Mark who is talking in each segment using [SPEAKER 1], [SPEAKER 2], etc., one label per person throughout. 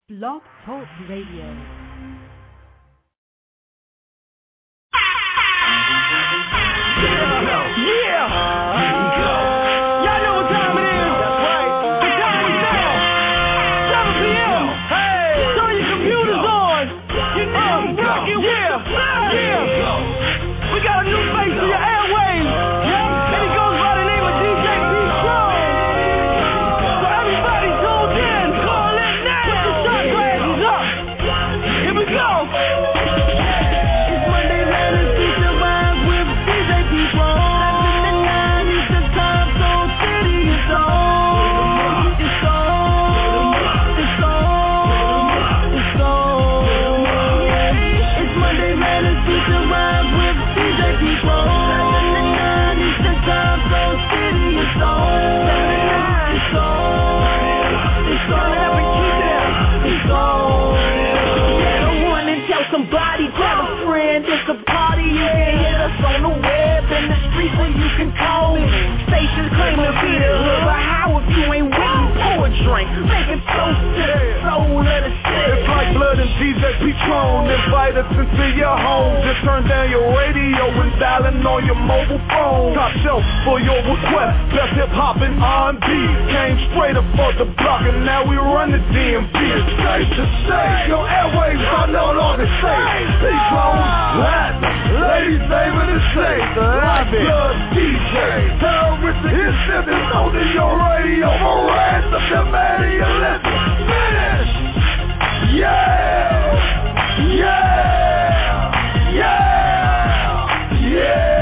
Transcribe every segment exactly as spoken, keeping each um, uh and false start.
[SPEAKER 1] Blog Talk Radio.
[SPEAKER 2] Patron, invite us into your home. Just turn down your radio and dialing on your mobile phone. Top shelf for your request. Best hip hop and R and B. Came straight up for the block and now we run the D M V. It's safe to say your airwaves are no longer safe. Patron, Latin, ladies' favorite is safe. Like blood D J, terroristic incidents on your radio. For ransom, demand you listen. Finish. Yeah! Yeah! Yeah! Yeah!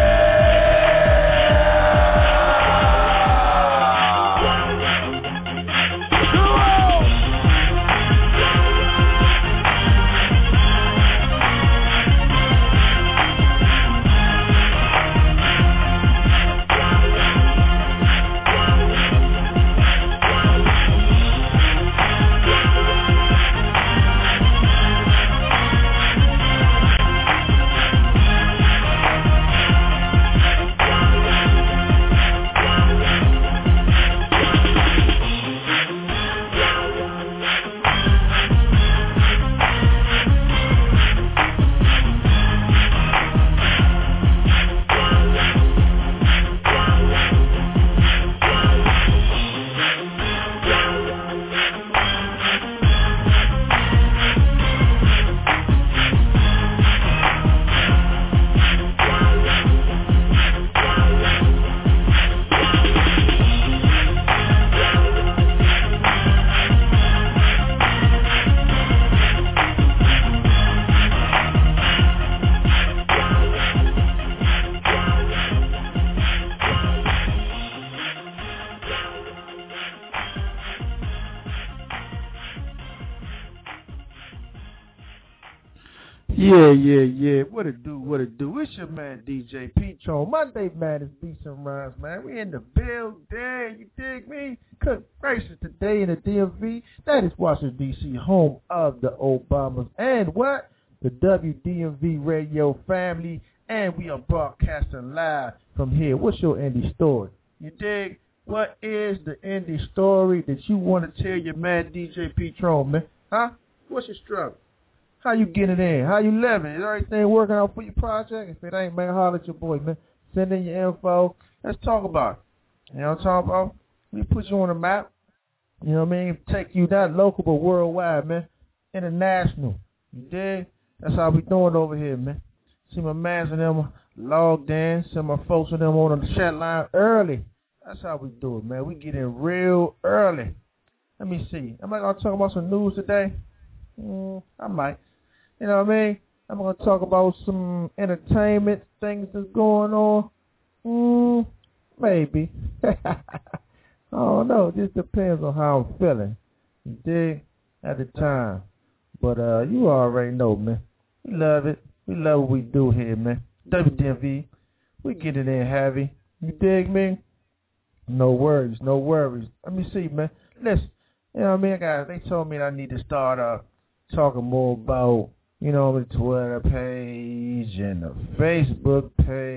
[SPEAKER 3] Yeah, yeah, yeah. What it do, what it do. It's your man, D J Patron. Monday Madness Beats and Rhymes, man. We in the building. You dig me? Good gracious, today in the D M V. That is Washington, D C, home of the Obamas. And what? The W D M V radio family. And we are broadcasting live from here. What's your indie story? You dig? What is the indie story that you want to tell your man, D J Patron, man? Huh? What's your struggle? How you getting in? How you living? Is everything working out for your project? If it ain't, man, holler at your boy, man. Send in your info. Let's talk about it. You know what I'm talking about? We put you on the map. You know what I mean? Take you not local, but worldwide, man. International. You dig? That's how we doing over here, man. See my mans and them logged in. See my folks and them on the chat line early. That's how we do it, man. We get in real early. Let me see. Am I going to talk about some news today? Mm, I might. You know what I mean? I'm going to talk about some entertainment things that's going on. Mm, maybe. I don't know. It just depends on how I'm feeling. You dig? At the time. But uh, you already know, man. We love it. We love what we do here, man. W D M V. We get it in heavy. You dig me? No worries. No worries. Let me see, man. Listen. You know what I mean? I got, they told me that I need to start uh, talking more about, you know, the Twitter page and the Facebook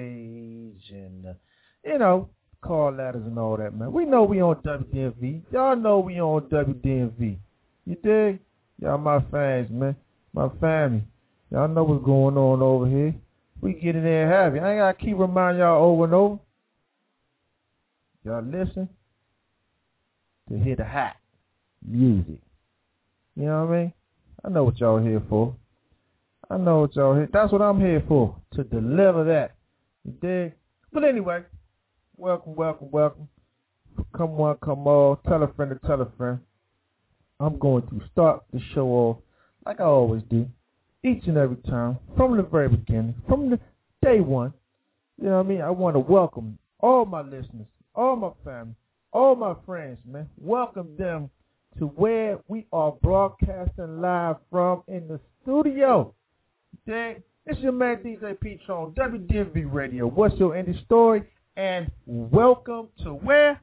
[SPEAKER 3] page and, the, you know, call letters and all that, man. We know we on W D M V. Y'all know we on W D M V. You dig? Y'all my fans, man. My family. Y'all know what's going on over here. We get in there and have it. I ain't got to keep reminding y'all over and over. Y'all listen to hear the hot music. You know what I mean? I know what y'all here for. I know what y'all here. That's what I'm here for, to deliver that. You dig? But anyway, welcome, welcome, welcome. Come one, come all. Tell a friend to tell a friend. I'm going to start the show off like I always do, each and every time, from the very beginning, from the day one. You know what I mean? I want to welcome all my listeners, all my family, all my friends, man. Welcome them to where we are broadcasting live from in the studio. Dang, it's your man D J Peach on W D M V Radio. What's your indie story? And welcome to where?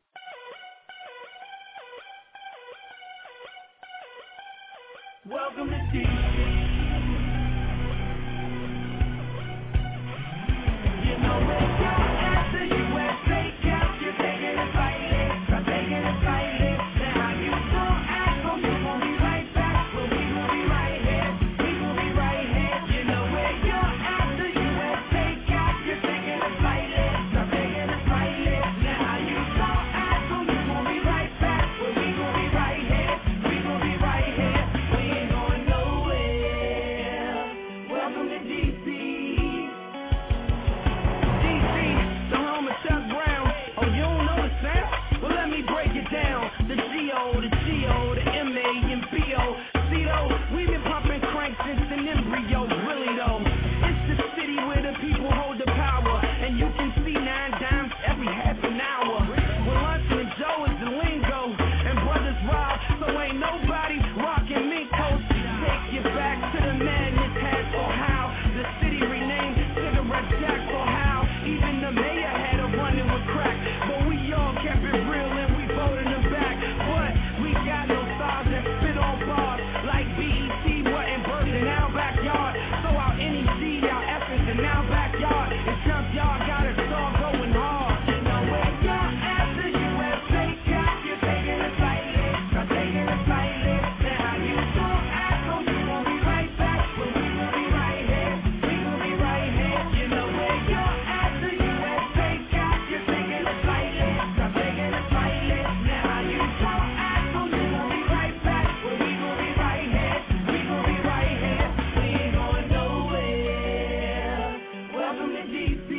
[SPEAKER 1] Welcome to D C. You know where you're at, the U S A Cup. You're taking it lightly, I'm taking it lightly. Now how you gon' act, oh you gon' be right back. Well we gon' be right here, we gon' be right here. You know where you're at, the U S A Cup. You're taking it lightly, I'm taking it lightly. Now how you gon' act, oh you gon' be right back. Well we gon' be right here, we gon' be right here. We ain't going nowhere. Welcome to D C. D C, the home of Chuck Brown. Oh, you don't know the sound? Well, let me break it down. The G O, the G O, the M A and B O. See though, we've been pumping crank since an embryo. Really though, it's the city where the people hold the power, and you can see nine dimes every half an hour. Well, Lunch and Joe is the lingo, and brothers rob, so ain't nobody rocking mink coats. Take you back to the madness hat or how the city renamed Cigarette Jack or how even the mayor had a running with crack. But we all kept it real and we voted them back. But we got no stars that spit on bars like B E T wasn't birthed in our backyard. So our N E C, our efforts in our backyard. And junkyard got us all going hard. You know where you're at, the U S A Cup. You're taking it lightly, I'm taking it lightly. Now how you gon' act, oh you gon' be right back. Well we gon' be right here, we gon' be right here. You know where you're at, the U S A Cup. You're taking it lightly, I'm taking it lightly. Now how you gon' act, oh you gon' be right back. Well we gon' be right here, we gon' be right here. We ain't going nowhere. Welcome to D C.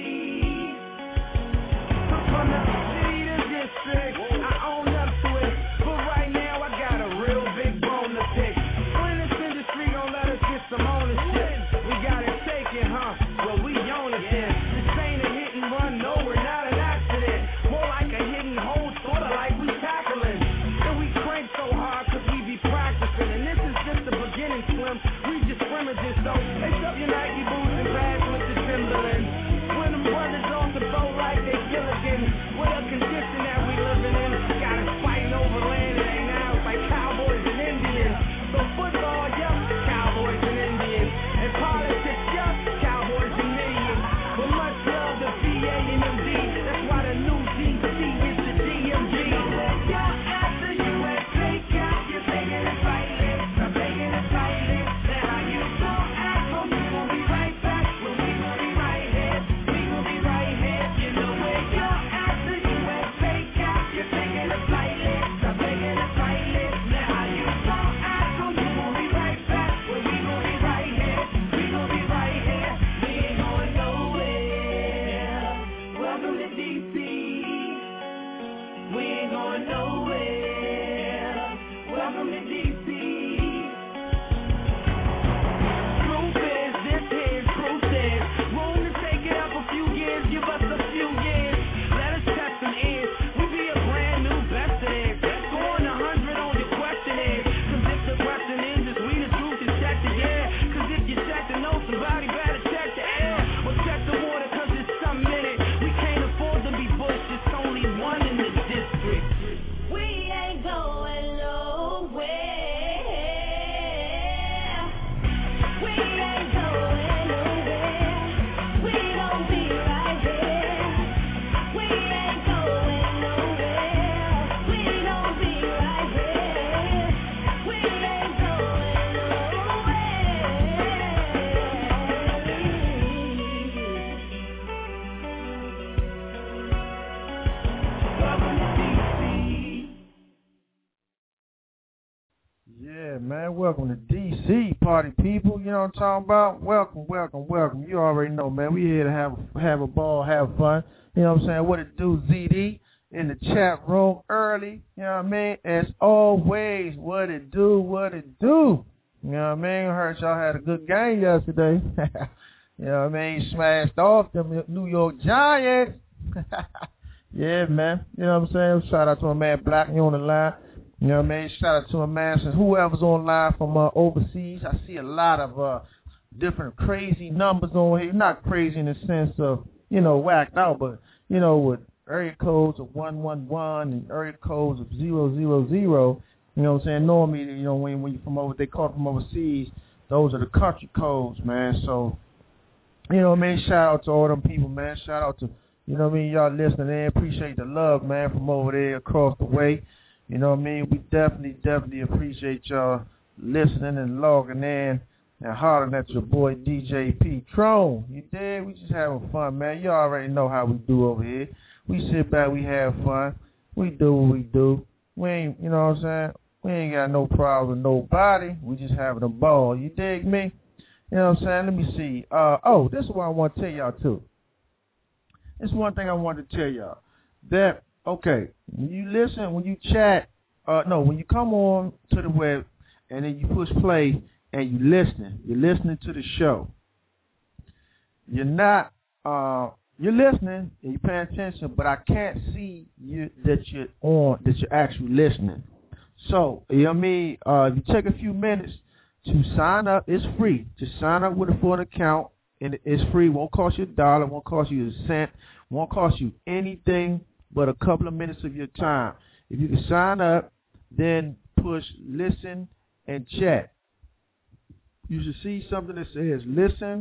[SPEAKER 1] I'm from the city to district, I own up to it. But right now I got a real big bone to pick. When this industry gon' let us get some ownership, we gotta take it, huh? Well we own it then. This ain't a hit and run, no, we're not an accident. More like a hidden hole, sorta like we tackling. And we crank so hard cause we be practicing. And this is just the beginning, Slim. We just scrimmages, so lace up your Nike boots and bags with the Timberlands. When them brothers off the boat like they Gilligan. What a condition that we living in. Got us fighting over land, it ain't now. It's like cowboys and Indians. So football, yeah, cowboys and Indians. And politics, yeah, cowboys and millions. But much love to V A and M D. That's why the new D C is the D M V. You're at the U S A Cup. You're taking it lightly, I'm taking it lightly. Now how you gon' act, oh you gon' be right back. Well we gon' be right here, we gon' be right here. You know where you're at, the U S A Cup. You're taking it lightly, I'm taking it lightly. Now how you gon' act, oh you gon' be
[SPEAKER 3] Yeah, man. Welcome to D C, party people. You know what I'm talking about? Welcome, welcome, welcome. You already know, man. We here to have have a ball, have fun. You know what I'm saying? What it do, Z D? In the chat room early. You know what I mean? As always, what it do, what it do. You know what I mean? I heard y'all had a good game yesterday. You know what I mean? Smashed off them New York Giants. Yeah, man. You know what I'm saying? Shout out to my man Black, you on the line. You know what I mean? Shout out to my man, since whoever's online from uh, overseas. I see a lot of uh, different crazy numbers on here. Not crazy in the sense of, you know, whacked out, but, you know, with area codes of one one one and area codes of zero zero zero. You know what I'm saying? Normally, you know, when, when you from over, they call from overseas, those are the country codes, man. So, you know what I mean? Shout out to all them people, man. Shout out to, you know what I mean, y'all listening in. Appreciate the love, man, from over there across the way. You know what I mean? We definitely, definitely appreciate y'all listening and logging in and hollering at your boy D J P-Tron. You dig? We just having fun, man. You already know how we do over here. We sit back, we have fun. We do what we do. We ain't, you know what I'm saying? We ain't got no problem with nobody. We just having a ball. You dig me? You know what I'm saying? Let me see. Uh, oh, this is what I want to tell y'all, too. This is one thing I wanted to tell y'all. That, okay, when you listen, when you chat, uh, no, when you come on to the web and then you push play and you listening, you're listening to the show. You're not, uh, you're listening and you're paying attention, but I can't see you that you're on, that you're actually listening. So, you know what I mean? Uh, if you take a few minutes to sign up, it's free. Just sign up with a for an account, and it's free. Won't cost you a dollar, won't cost you a cent, won't cost you anything but a couple of minutes of your time. If you can sign up, then push listen and chat. You should see something that says listen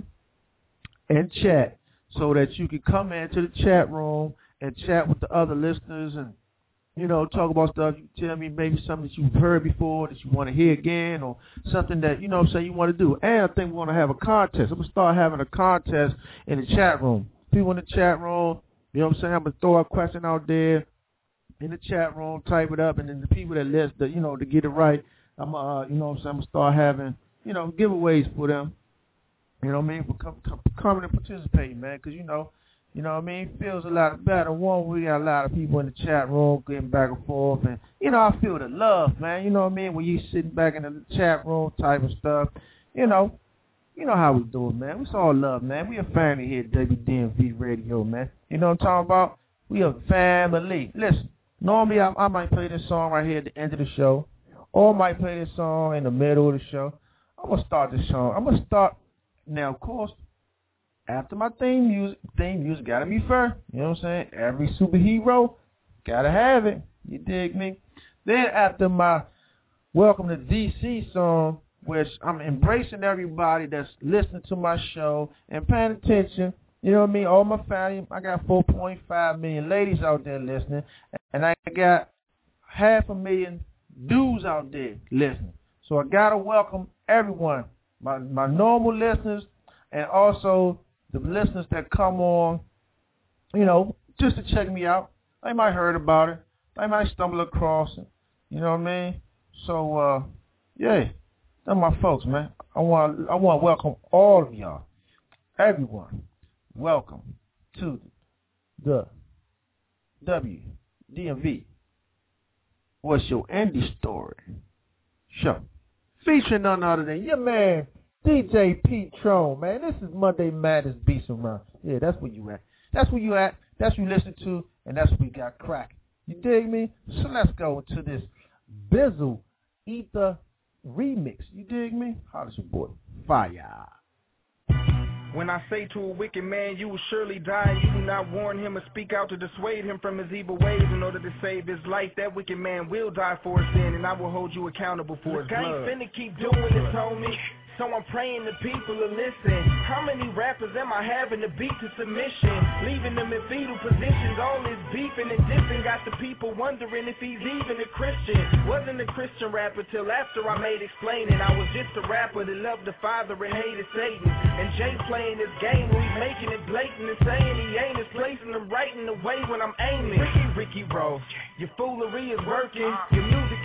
[SPEAKER 3] and chat so that you can come into the chat room and chat with the other listeners and, you know, talk about stuff. You can tell me maybe something that you've heard before that you want to hear again, or something that, you know what I'm saying, you want to do. And I think we want to have a contest. I'm going to start having a contest in the chat room. People in the chat room, you know what I'm saying, I'm going to throw a question out there in the chat room, type it up, and then the people that list, the, you know, to get it right, I'm uh, you know what I'm saying, I'm going to start having, you know, giveaways for them. You know what I mean? For come, come, coming and participating, man, because, you know, You know what I mean? It feels a lot better. One, we got a lot of people in the chat room getting back and forth. And, you know, I feel the love, man. You know what I mean? When you sitting back in the chat room type of stuff, you know, you know how we do it, man. It's all love, man. We a family here at W D M V Radio, man. You know what I'm talking about? We a family. Listen, normally I, I might play this song right here at the end of the show, or I might play this song in the middle of the show. I'm going to start this song. I'm going to start, now, of course, after my theme music, theme music got to be first. You know what I'm saying? Every superhero got to have it. You dig me? Then after my Welcome to D C song, which I'm embracing everybody that's listening to my show and paying attention. You know what I mean? All my family, I got four point five million ladies out there listening, and I got half a million dudes out there listening. So I got to welcome everyone, my my normal listeners, and also the listeners that come on, you know, just to check me out. They might heard about it. They might stumble across it. You know what I mean? So, uh, yeah, they're my folks, man. I want I want to welcome all of y'all, everyone. Welcome to the W D M V What's Your Indie Story show, featuring none other than your man, D J P-Tron, man. This is Monday Madness Beats Around. Yeah, that's where you at. That's where you at. That's what you listen to, and that's what we got cracking. You dig me? So let's go into this Bizzle Ether remix. You dig me? How's your boy? Fire.
[SPEAKER 4] When I say to a wicked man, you will surely die, you do not warn him or speak out to dissuade him from his evil ways in order to save his life, that wicked man will die for his sin, and I will hold you accountable for his blood. I ain't finna keep doing this, homie. So I'm praying the people will listen. How many rappers am I having to beat to submission? Leaving them in fetal positions, all this beefing and dipping got the people wondering if he's even a Christian. Wasn't a Christian rapper till after I made explaining. I was just a rapper that loved the Father and hated Satan. And Jay playing this game where he's making it blatant and saying he ain't is placing him right in the way when I'm aiming. Ricky, Ricky Rowe, your foolery is working. Your music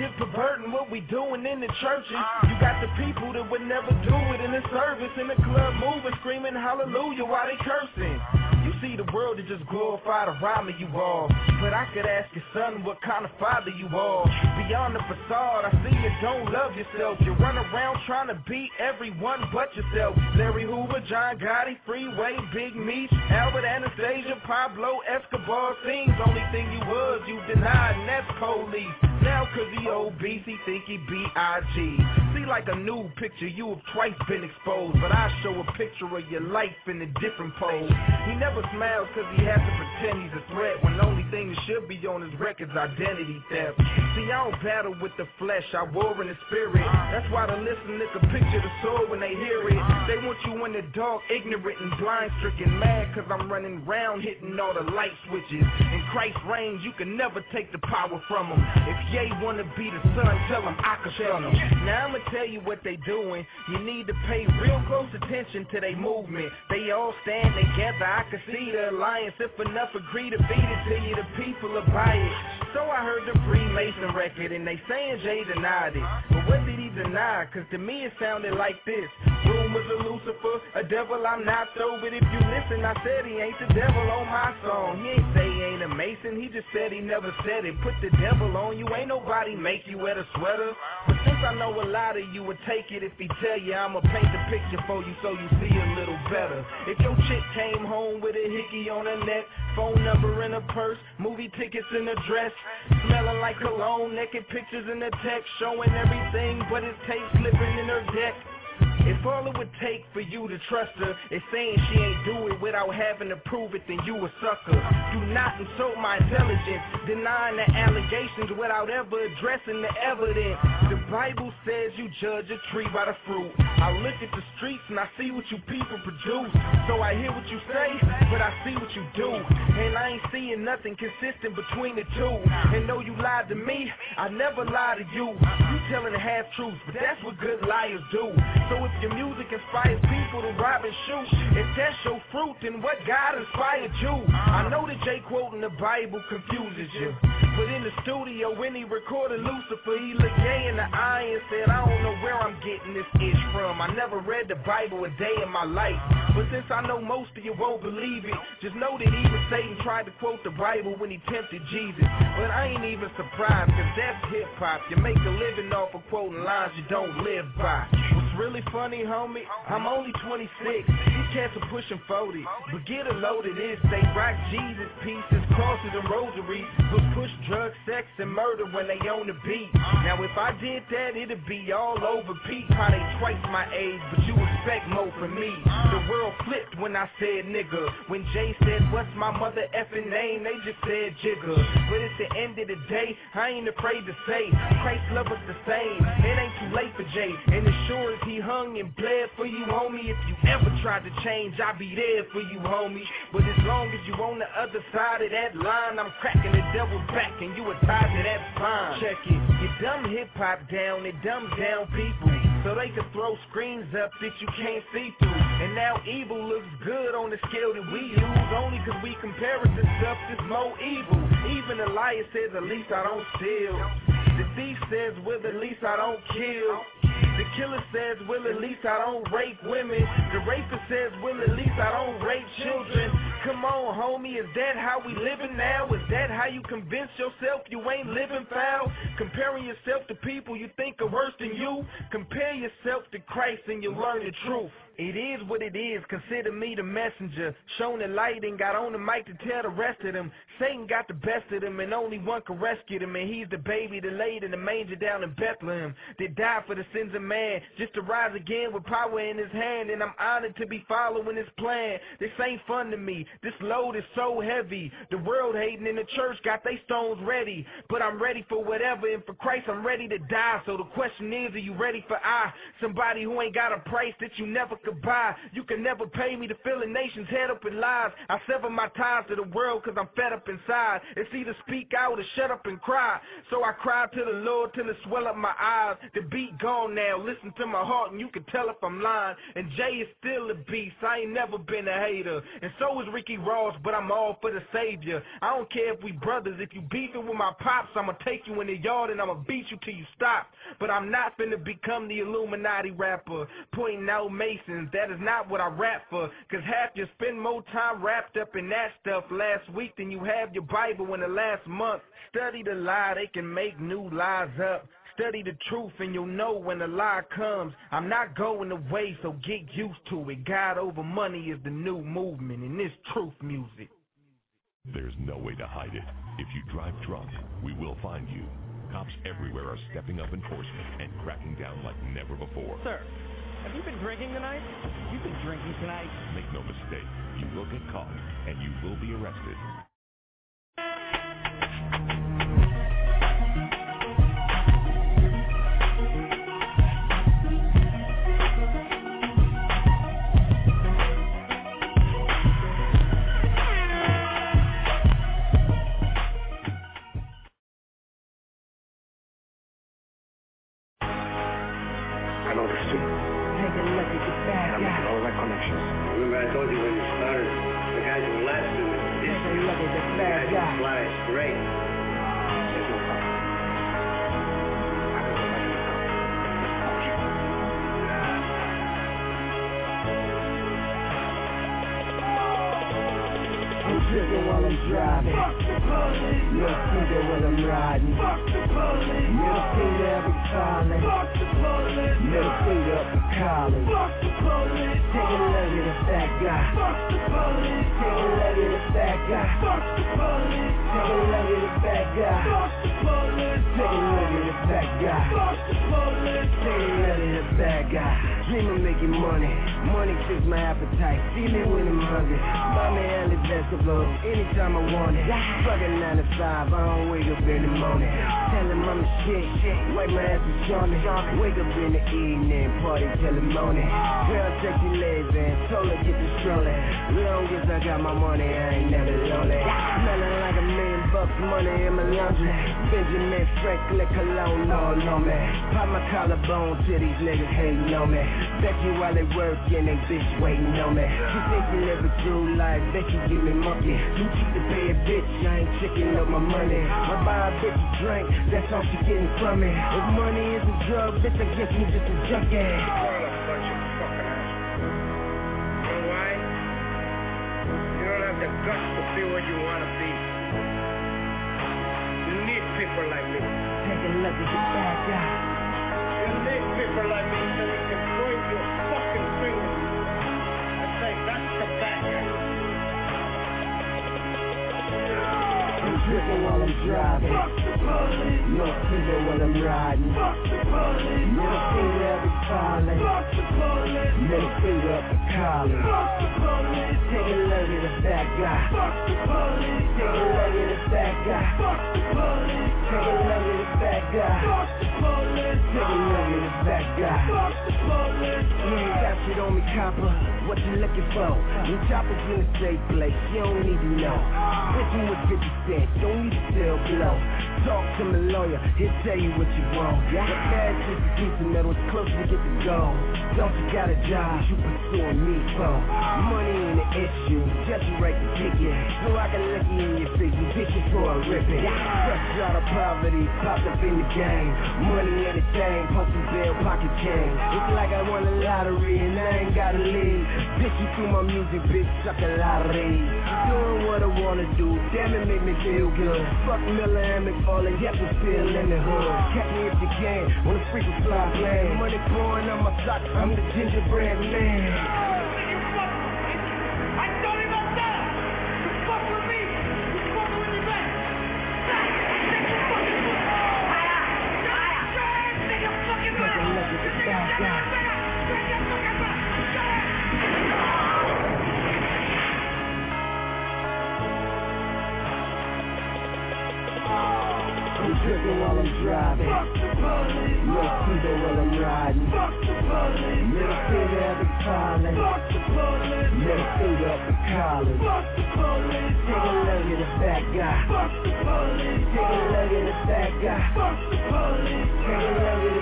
[SPEAKER 4] just perverting what we doing in the churches. You got the people that would never do it in the service, in the club moving, screaming hallelujah while they cursing. You see the world to just glorify the rhymer you are. But I could ask your son what kind of father you are. Beyond the facade, I see you don't love yourself. You run around trying to beat everyone but yourself. Larry Hoover, John Gotti, Freeway, Big Meech, Albert Anastasia, Pablo Escobar. Things only thing you was, you denied, and that's police. Now cause he obese, he think he B I G. See like a new picture, you have twice been exposed. But I show a picture of your life in a different pose. He never smiles cause he has to pretend he's a threat, when the only thing that should be on his record's identity theft. See, I don't battle with the flesh, I war in the spirit. That's why the listener can picture the soul when they hear it. They want you in the dark, ignorant and blind stricken, mad cause I'm running round hitting all the light switches. In Christ's reigns, you can never take the power from him. If Ye wanna be the son, tell him I can tell him. Now I'ma tell you what they doing. You need to pay real close attention to their movement. They all stand together, I can see the alliance. If enough agree to feed it to you, the people will buy it. So I heard the Freemason record and they saying Jay denied it. But what did he deny? Cause to me it sounded like this. Rumors of Lucifer, a devil I'm not so. But if you listen, I said he ain't the devil on my song. He ain't say he ain't a Mason, he just said he never said it. Put the devil on you, ain't nobody make you wear a sweater. But since I know a lot of you would take it if he tell you, I'ma paint the picture for you so you see a little better. If your chick came home with a hickey on her neck, phone number in her purse, movie tickets in her dress, smelling like cologne, naked pictures in the text, showing everything but his tape slipping in her deck. If all it would take for you to trust her is saying she ain't do it without having to prove it, then you a sucker. Do not insult my intelligence, denying the allegations without ever addressing the evidence. The Bible says you judge a tree by the fruit. I look at the streets and I see what you people produce. So I hear what you say, but I see what you do. And I ain't seeing nothing consistent between the two. And though you lied to me, I never lied to you. You telling the half truths, but that's what good liars do. So if your music inspires people to rob and shoot, if that's your fruit, then what God inspired you? I know that Jay quoting the Bible confuses you, but in the studio when he recorded Lucifer, he looked Ye in the eye and said, I don't know where I'm getting this itch from. I never read the Bible a day in my life, but since I know most of you won't believe it, just know that even Satan tried to quote the Bible when he tempted Jesus. But I ain't even surprised, cause that's hip-hop. You make a living off of quoting lines you don't live by. What's really funny, homie, I'm only twenty-six. These cats are pushing forty, but get a load of this. They rock Jesus pieces, crosses and rosaries, but push drugs, sex, and murder when they on the beat. Now if I did that, it'd be all over Pete. Probably twice my age, but you expect more from me. The world flipped when I said nigga. When Jay said, what's my mother effing name? They just said jigger. But at the end of the day, I ain't afraid to say, Christ love us the same. It ain't too late for Jay, and as sure as he hung and bled for you, homie, if you ever tried to change, I'll be there for you, homie. But as long as you on the other side of that line, I'm cracking the devil's back and you a tied to that spine. Check it, you dumb hip-hop down, it dumbs down people, so they can throw screens up that you can't see through. And now evil looks good on the scale that we use, only cause we comparison stuff that's more evil. Even the liar says, at least I don't steal. The thief says, well, at least I don't kill. The killer says, well, at least I don't rape women. The rapist says, well, at least I don't rape children. Come on, homie, is that how we living now? Is that how you convince yourself you ain't living foul? Comparing yourself to people you think are worse than you? Compare yourself to Christ and you'll learn the truth. It is what it is, consider me the messenger. Shown the light and got on the mic to tell the rest of them. Satan got the best of them and only one can rescue them. And he's the baby that laid in the manger down in Bethlehem, that died for the sins of man, just to rise again with power in his hand. And I'm honored to be following his plan. This ain't fun to me, this load is so heavy. The world hating in the church got they stones ready, but I'm ready for whatever, and for Christ I'm ready to die. So the question is, are you ready for I? Somebody who ain't got a price that you never could buy. You can never pay me to fill a nation's head up with lies. I sever my ties to the world cause I'm fed up inside. It's either speak out or shut up and cry. So I cry to the Lord till it swell up my eyes. The beat gone, now. Listen to my heart and you can tell if I'm lying. And Jay is still a beast, I ain't never been a hater. And so is Ricky Ross, but I'm all for the savior. I don't care if we brothers, if you beefing with my pops, I'ma take you in the yard and I'ma beat you till you stop. But I'm not finna become the Illuminati rapper, pointing out Masons, that is not what I rap for. Cause half you spend more time wrapped up in that stuff last week than you have your Bible in the last month. Study the lie, they can make new lies up. Study the truth and you'll know when the lie comes. I'm not going away, so get used to it. God over money is the new movement, and this truth music.
[SPEAKER 5] There's no way to hide it. If you drive drunk, we will find you. Cops everywhere are stepping up enforcement and cracking down like never before.
[SPEAKER 6] Sir, have you been drinking tonight? You've been drinking tonight.
[SPEAKER 5] Make no mistake, you will get caught and you will be arrested.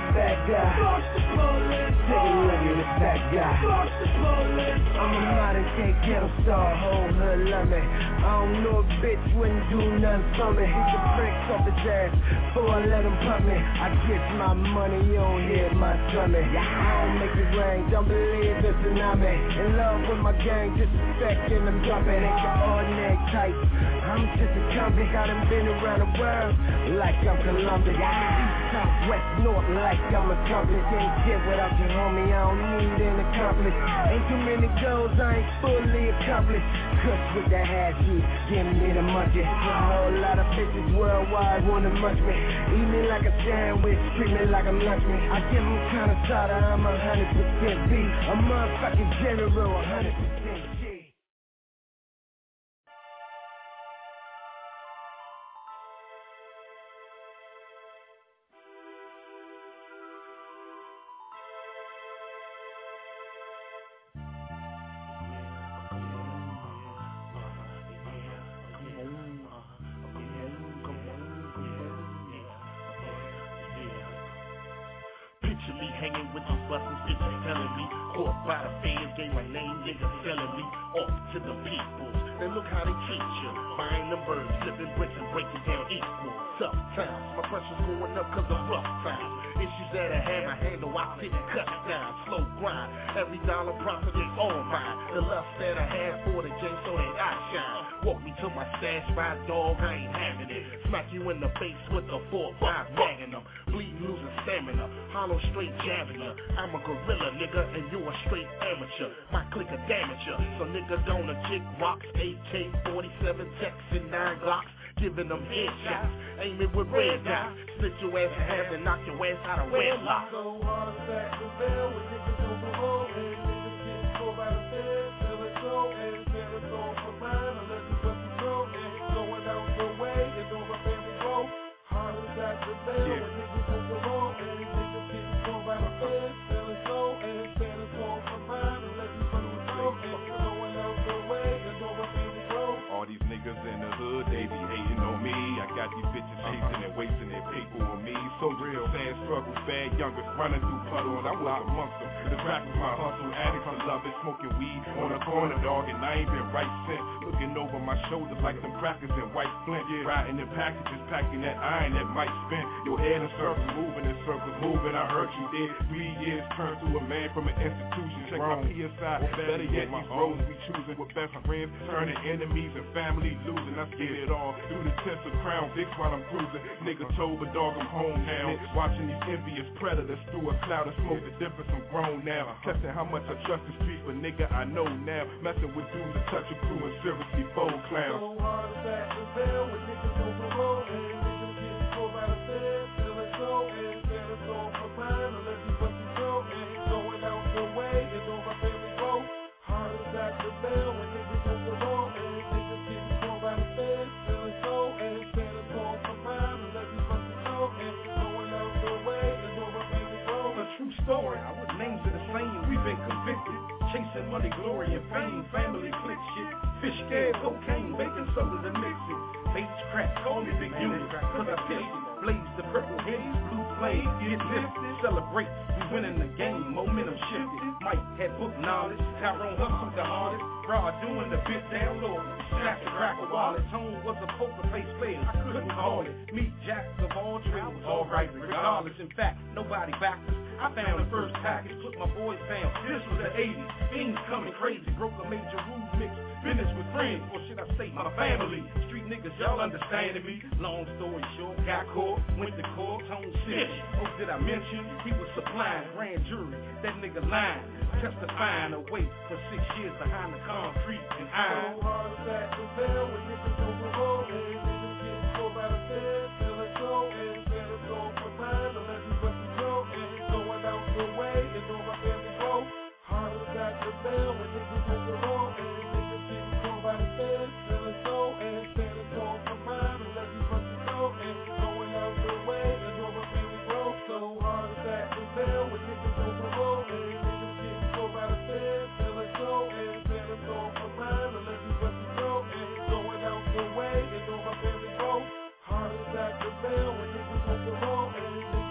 [SPEAKER 1] bad guy. Fuck the police. Take a look at this bad guy. Fuck the police. I'm a modern day ghetto star, whole hood love me. I don't know a bitch wouldn't do nothing for me. Hit the bricks off his ass before I let him pump me. I get my money, you don't hear my drumming. I don't make it rain, don't believe it's tsunami. In love with my gang, disrespecting them jumping. Ain't your ordinary type. I'm just a convict, I done been around the world like I'm Columbus. East, south, west, north, like I'm a compass. Can't get without your homie, I don't need an accomplice. Ain't too many goals, I ain't fully accomplished. Cuts with the hash, you give me the munchies. A whole lot of bitches worldwide wanna munch me. Eat me like a sandwich, treat me like I'm lunch me. I give them kind of soda, I'm a hundred percent B. A motherfucking general, a hundred percent G.
[SPEAKER 7] Hanging with these buses, bitches telling me. Caught by the fans, gave my name, niggas selling me. Off to the peoples, and look how they treat you. Buying them birds, flipping bricks and breaking down equal. Tough times, my pressure's going up cause of rough times. Issues that I had, my handle, I didn't cut down. Slow grind, every dollar profit is all mine. The lust that I had for the game so that I shine. Walk me to my stash, my dog, I ain't having it. Smack you in the face with a four five magnum. Bleed, losing stamina, hollow straight jabbing ya. I'm a gorilla, nigga, and you a straight amateur. My click a damage ya, so nigga gonna kick rocks. A K forty-seven techs and nine Glocks, giving them headshots, aiming with red dots. Split your ass in half and knock your ass out of wedlock.
[SPEAKER 2] So hard to sack the bell when niggas on the road, and niggas getting caught by the feds, till it's so, and said it's all for mine, unless it's what you know, and going out your way, it's over family road. Hard to sack the bell when niggas on the road, and niggas getting caught by the feds, till it's so, and said it's all for mine, unless it's what you know, and going out your way, it's over family road.
[SPEAKER 8] All these niggas in the hood, they be hating on me. I got these bitches chasing and wasting their paper on me. So real, sad struggles, bad youngers running through puddles. I was amongst them. The rap was my hustle, addicts I love it, smoking weed on the corner, dog, and I ain't been right since. Looking over my shoulders like them crackers in white flint. Yeah. Riding in packages, packing that iron that might spin. Your head in circles, moving in circles, moving. I heard you did. Three years turned to a man from an institution. Check my P S I, better yet, these roads we choosing with best friends, turning enemies and family losing. I get it all through the tents of Crown Vics while I'm cruising. Nigga told, but dog, I'm home now. Watching these envious predators through a cloud of smoke. The difference, I'm grown now. Testing how much I trust the streets, but nigga, I know now. Messing with dudes that touch a crew and seriously bold clowns.
[SPEAKER 2] So hard to sack the bell when niggas on the road, and niggas getting caught by the feds, till it's so, and said it's all for mine, unless it's what you know, and going out your way, it's over family road. Hard to sack the bell when niggas on the road, and niggas getting caught by the feds, till it's so, and said it's all for mine, unless it's what you know, and going out your way, it's over family road.
[SPEAKER 9] A true story, our names are the same, we've been convicted. Chasing money, glory, and fame, family click shit. Fish scale, cocaine, baking soda to mix it. Bates crack, call me Big Unit, cause I pissed it. Blaze the purple haze, blue flame, get lifted. Celebrate, we winning the game, momentum shifted. Mike had book knowledge, Tyrone hustled the hardest. Broad doing the bit down low, stack the cracker wallet. Tone was a poker face player, I couldn't call it. Meet Jacks of all trades, alright regardless. In fact, nobody backed us. I found the first package, put my boys down. This was the eighties, things coming crazy. Broke a major rules mix, business with friends, or should I say my family. Street niggas, y'all understanding me. Long story short, got caught, went to court, Tone snitch. Oh, did I mention he was supplying grand jury? That nigga lying, testifying away for six years behind the concrete and iron.
[SPEAKER 2] So hard to sack the bell when niggas on the road, and niggas getting caught by the feds, till it's so, and said it's all for mine, unless it's what you know, and going out your way, it's over family road. Hard to sack the bell when niggas on the road, and niggas getting caught by the feds, till it's so, and said it's all for mine, unless it's what you know, and going out your way, it's over family road. So hard to sack the bell when niggas on the road, and niggas getting caught by the feds, till it's so, and said it's all for mine, unless it's what you know, and going out your way, it's over family road. Hard to sack the bell when niggas on the road, and niggas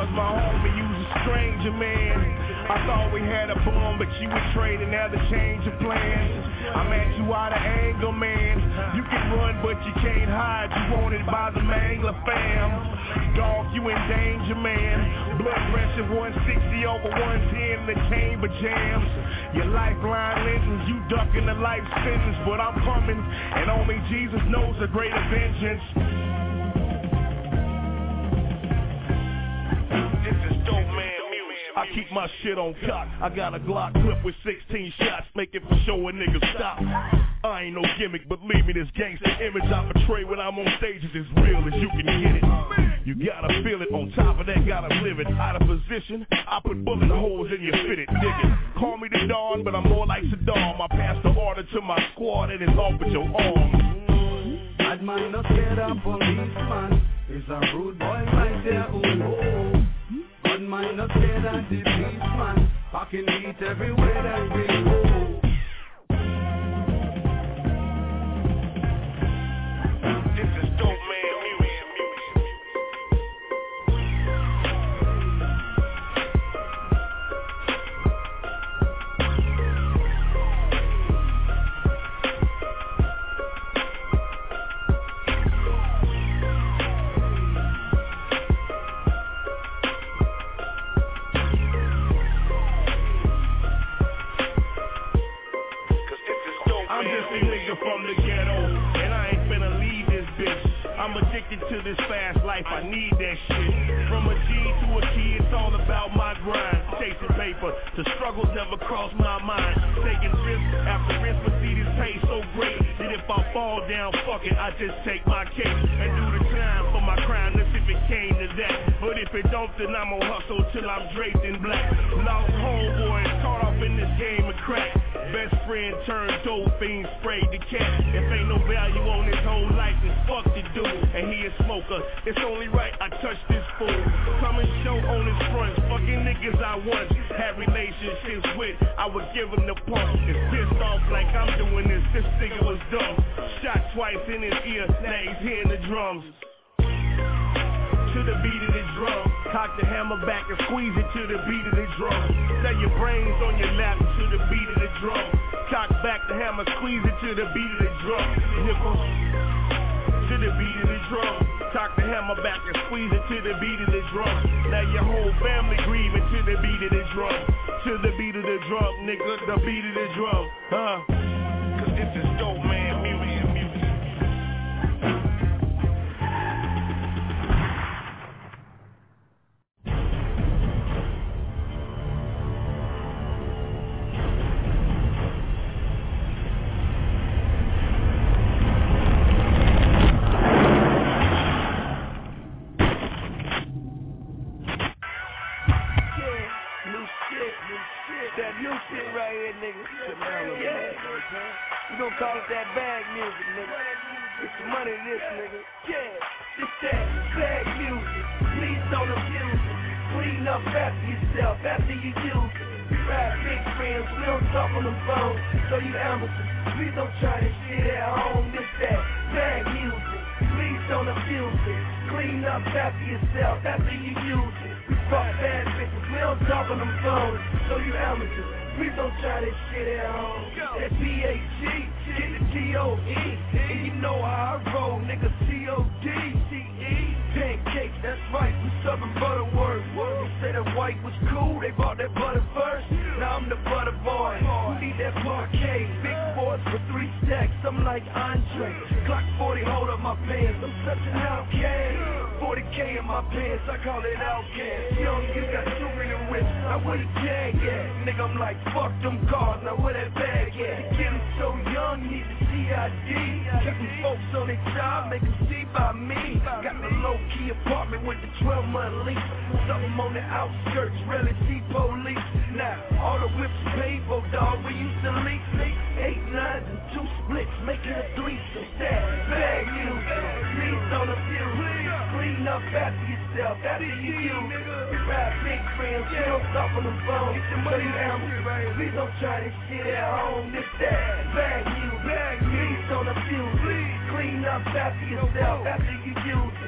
[SPEAKER 10] cause my homie used a stranger, man. I thought we had a bond, but you were trading, now to change your plans. I'm at you out of anger, man. You can run, but you can't hide. You wanted by the Mangler fam. Dog, you in danger, man. Blood pressure one sixty over one ten, the chamber jams. Your lifeline lenses, you ducking the life sentence, but I'm coming, and only Jesus knows the greater vengeance. This is dope, man. I keep my shit on cock. I got a Glock clip with sixteen shots, make it for sure a nigga stop. I ain't no gimmick, believe me, this gangster image I portray when I'm on stage is as real as you can get it. You gotta feel it, on top of that gotta live it. Out of position, I put bullet holes in your fitted, dig it. Call me the Dawn, but I'm more like Saddam. I pass the order to my squad and it's off with your arms.
[SPEAKER 11] Bad man not scared of policeman, is a rude boy like their own. Bad man not scared of the policeman, packing heat everywhere that we go.
[SPEAKER 10] This is dope, man. From the ghetto, and I ain't finna leave this bitch. I'm addicted to this fast life, I need that shit. From a G to a key, it's all about my grind. Chasing paper, the struggles never cross my mind. Taking risk after risk, but see this pay so great that if I fall down, fuck it, I just take my case and do the time for my crime. Let's if it came to that, but if it don't, then I'm gonna hustle till I'm draped in black. Lost homeboys caught off in this game of crack. Best friend turned dope fiend, sprayed the cat. If ain't no value on his whole life, then fuck the dude. And he a smoker, it's only right I touch this fool. Come and show on his front, fucking niggas I once had relationships with, I would give him the pump. It's pissed off like I'm doing this, this nigga was dumb. Shot twice in his ear, now he's hearing the drums. To the beat of the drum, cock the hammer back and squeeze it to the beat of the drum. Lay your brains on your lap to the beat of the drum. Cock back the hammer, squeeze it to the beat of the drum. Nigga, to the beat of the drum. Cock the hammer back and squeeze it to the beat of the drum. Now your whole family grieving to the beat of the drum. To the beat of the drum, nigga, the beat of the drum. Huh? Cause this is dope, man, music.
[SPEAKER 1] We gon' call it that bag music, nigga. Get some money to this, nigga. Yeah, it's that bag music. Please don't abuse it. Clean up after yourself, after you use it. We ride big friends, we don't talk on the phone. So you amateurs, please don't try this shit at home. It's that bag music. Please don't abuse it. Clean up after yourself, after you use it. We fuck bad bitches, we don't talk on the phone. So you amateurs, please don't try this shit at home. That B A G, get the T O E. And you know how I roll, nigga, C O D, C E. Pancakes, that's right, we serving butterworth. They say that white was cool, they bought that butter first. Now I'm the butter boy, who need that parquet. Big boys for three stacks, I'm like Andre. Glock forty, hold up my pants, I'm such an outcast. forty K in my pants, I call it outcast. Young, you got two ring whips, now where the jag at? Nigga, I'm like, fuck them cars, now where that bag at? Get them so young, need the C I D. Keep them folks on their job, make them see by me. Got the low-key apartment with the twelve month lease. Something on the outskirts, rarely see police. Now, all the whips paid for, dog, we used to lease eight nines and two splits, making a threesome. That bag music, please don't abuse it. Clean up after yourself, after you use it. We ride big friends, we don't talk on the phone. So you amateurs, please don't try this shit at home. This that bag music, please don't abuse it. Clean up after yourself, after you use it. We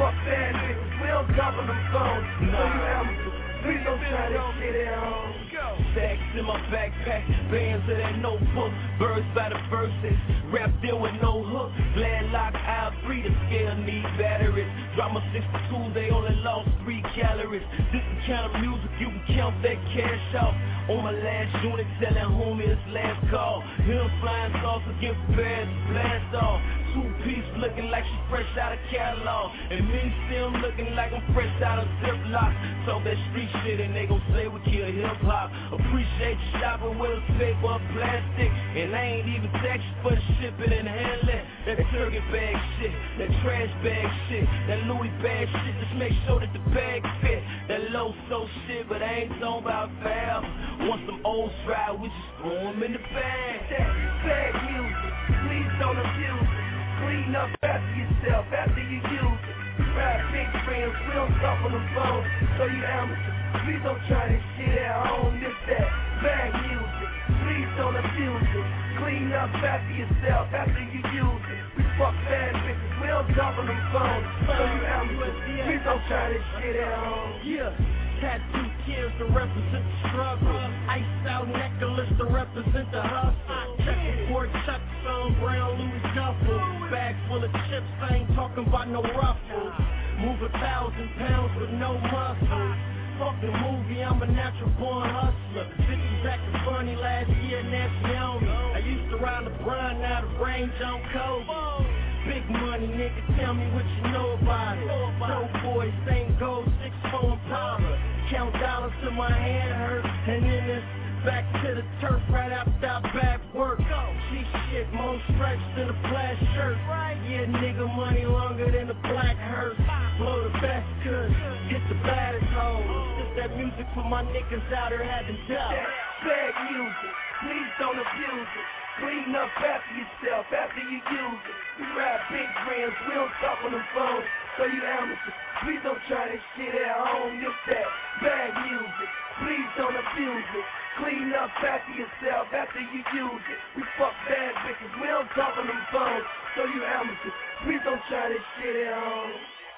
[SPEAKER 1] fuck bad bitches, we don't talk on the phone. So you amateurs, please don't try this shit at home. Stacks in my backpack, bands of that notebook, birds by the verses, wrapped in with no hook. Glad lock, I'll free, the scale need batteries. Drama sixty-two, they only lost three calories. This the kind of music you can count that cash off. On my last unit, telling homie it's last call. Him flying sauce against bad blast off. Two piece looking like she fresh out of catalog, and me still looking like I'm fresh out of Ziploc. Talk that street shit and they gon' say we kill hip hop. Appreciate you shopping with us, paper or plastic, and I ain't even tax you for the shipping and handling. That turkey bag shit, that trash bag shit, that Louis bag shit. Just make sure that the bag fit. That low so shit, but I ain't talking about valve. Once some old ride, we just throw them in the bag. That bag music, please don't abuse it. Clean up after yourself, after you use it. We ride big friends, we don't talk on the phone. So you amateurs, please don't try this shit at home. This that bag music, please don't abuse it. Clean up after yourself, after you use it. We fuck bad bitches, we don't talk on the phone. So you amateurs, please don't try this shit at home. Yeah. Tattoo tears to represent the struggle. Iced out necklace to represent the hustle. Checkerboard chucks on brown Louis duffel. Bag full of chips, I ain't talking about no ruffles. Move a thousand pounds with no muscle. Fucking movie, I'm a natural born hustler. Bitches acting funny last year and that's on me. I used to ride the brine, now the range on Kobe. Big money, nigga, tell me what you know about it. Dope boys, same gold, six four powder. Count dollars till my hand hurt, and then it's back to the turf right after I back work. She shit more stretched than a plaid shirt. Yeah, nigga, money longer than a black hearse. Blow the best kush, hit the baddest hoes. It's that music for my niggas out here having doubt. Bag music, please don't abuse it. Clean up after yourself, after you use it. We ride big friends, we don't talk on the phone. So you amateurs, please don't try this shit at home. This that bad music, please don't abuse it. Clean up after yourself, after you use it. We fuck bad bitches, we don't talk on the phone. So you amateurs, please don't try this shit at home.